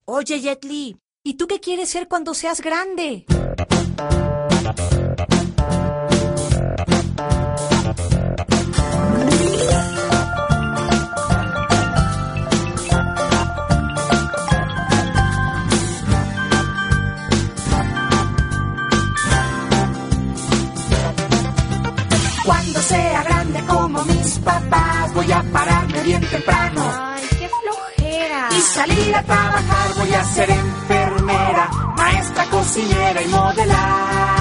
Oye, Jet Li, ¿y tú qué quieres ser cuando seas grande? Cuando sea grande como mis papás, voy a pararme bien temprano. Ay, qué flojera. Y salir a trabajar, voy a ser enfermera, maestra, cocinera y modelar.